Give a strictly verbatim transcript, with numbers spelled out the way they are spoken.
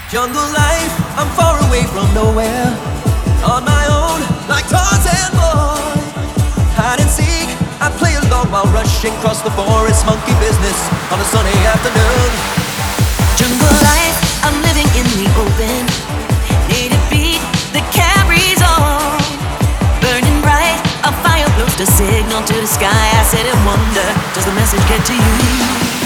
Jungle life, I'm far away from nowhere. On my own, like Tarzan boy. Hide and seek, I play along while rushing across the forest. Monkey business on a sunny afternoon. Jungle life, I'm living in the open. Need a beat that carries on. Burning bright, a fire blows the signal to the sky. I sit and wonder, does the message get to you?